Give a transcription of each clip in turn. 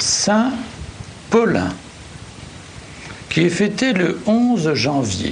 Saint Paulin, qui est fêté le 11 janvier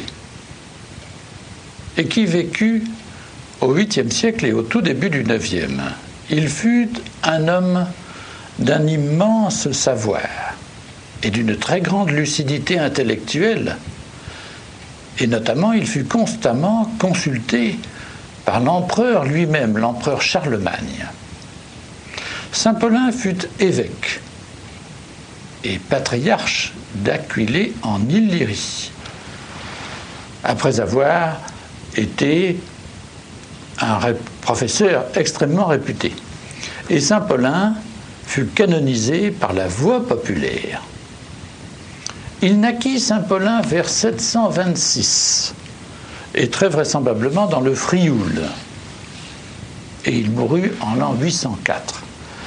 et qui vécut au 8e siècle et au tout début du 9e. Il fut un homme d'un immense savoir et d'une très grande lucidité intellectuelle, et notamment il fut constamment consulté par l'empereur lui-même, l'empereur Charlemagne. Saint Paulin fut évêque et patriarche d'Aquilée en Illyrie, après avoir été un professeur extrêmement réputé. Et Saint Paulin fut canonisé par la voie populaire. Il naquit Saint Paulin vers 726, et très vraisemblablement dans le Frioul, et il mourut en l'an 804.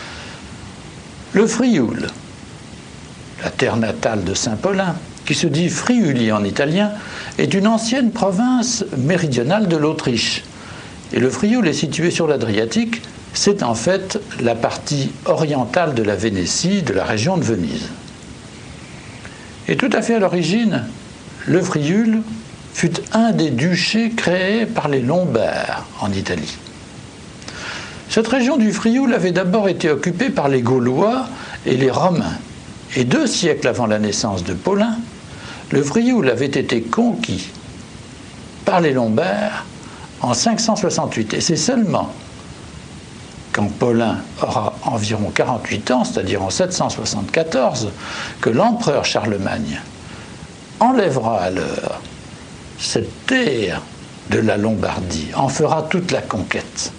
Le Frioul, la terre natale de Saint Paulin, qui se dit Friuli en italien, est une ancienne province méridionale de l'Autriche. Et le Frioul est situé sur l'Adriatique, c'est en fait la partie orientale de la Vénétie, de la région de Venise. Et tout à fait à l'origine, le Frioul fut un des duchés créés par les Lombards en Italie. Cette région du Frioul avait d'abord été occupée par les Gaulois et les Romains. Et 2 siècles avant la naissance de Paulin, le Frioul avait été conquis par les Lombards en 568. Et c'est seulement quand Paulin aura environ 48 ans, c'est-à-dire en 774, que l'empereur Charlemagne enlèvera alors cette terre de la Lombardie, en fera toute la conquête.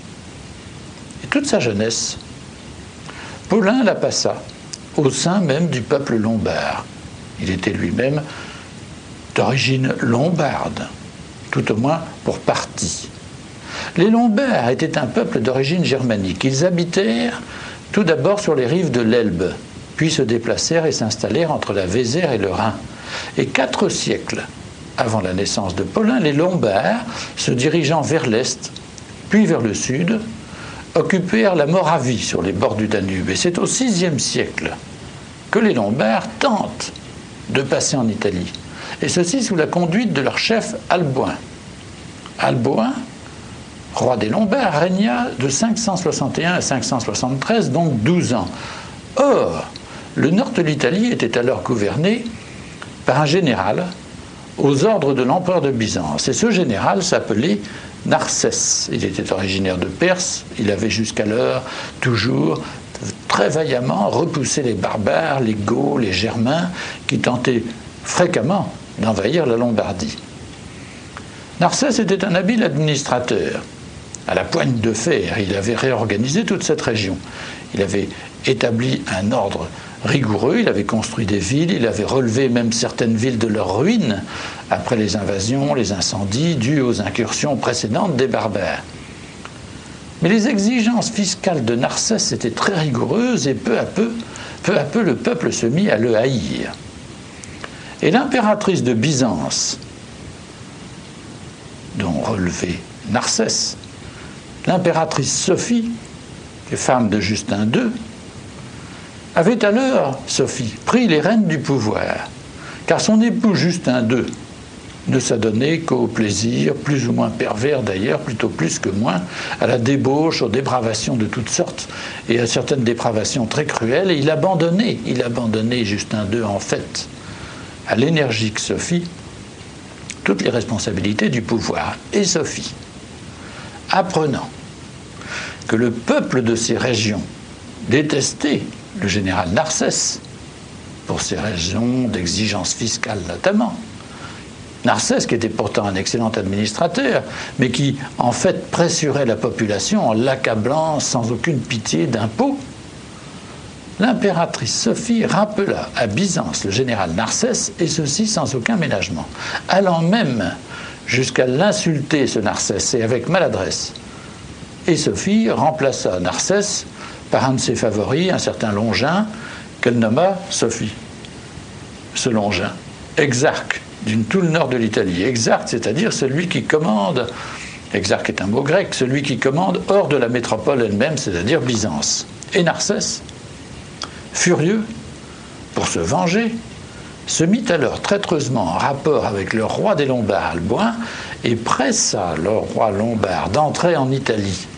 Et toute sa jeunesse, Paulin la passa au sein même du peuple lombard. Il était lui-même d'origine lombarde, tout au moins pour partie. Les Lombards étaient un peuple d'origine germanique. Ils habitèrent tout d'abord sur les rives de l'Elbe, puis se déplacèrent et s'installèrent entre la Vézère et le Rhin. Et 4 siècles avant la naissance de Paulin, les Lombards, se dirigeant vers l'est, puis vers le sud, occupèrent la Moravie sur les bords du Danube. Et c'est au VIe siècle que les Lombards tentent de passer en Italie. Et ceci sous la conduite de leur chef Alboin. Alboin, roi des Lombards, régna de 561 à 573, donc 12 ans. Or, le nord de l'Italie était alors gouverné par un général aux ordres de l'empereur de Byzance. Et ce général s'appelait Narsès. Il était originaire de Perse. Il avait jusqu'alors toujours très vaillamment repoussé les barbares, les Goths, les Germains, qui tentaient fréquemment d'envahir la Lombardie. Narsès était un habile administrateur. À la poigne de fer, il avait réorganisé toute cette région. Il avait établi un ordre rigoureux, il avait construit des villes, il avait relevé même certaines villes de leur ruine après les invasions, les incendies dus aux incursions précédentes des barbares. Mais les exigences fiscales de Narsès étaient très rigoureuses et peu à peu, le peuple se mit à le haïr. Et l'impératrice de Byzance, dont relevait Narsès, l'impératrice Sophie, qui est femme de Justin II, avait alors, Sophie, pris les rênes du pouvoir, car son époux Justin II ne s'adonnait qu'au plaisir, plus ou moins pervers d'ailleurs, plutôt plus que moins, à la débauche, aux dépravations de toutes sortes, et à certaines dépravations très cruelles, et il abandonnait Justin II en fait, à l'énergique Sophie, toutes les responsabilités du pouvoir. Et Sophie, apprenant que le peuple de ces régions détestait le général Narsès, pour ces raisons d'exigence fiscale notamment, Narsès, qui était pourtant un excellent administrateur, mais qui en fait pressurait la population en l'accablant sans aucune pitié d'impôts, l'impératrice Sophie rappela à Byzance le général Narsès, et ceci sans aucun ménagement, allant même jusqu'à l'insulter, ce Narsès, et avec maladresse. Et Sophie remplaça Narsès par un de ses favoris, un certain Longin, qu'elle nomma Sophie. Ce Longin, exarque d'une tout le nord de l'Italie. Exarque, c'est-à-dire celui qui commande, exarque est un mot grec, celui qui commande hors de la métropole elle-même, c'est-à-dire Byzance. Et Narsès Furieux, pour se venger, se mit alors traîtreusement en rapport avec le roi des Lombards, Alboin, et pressa le roi lombard d'entrer en Italie.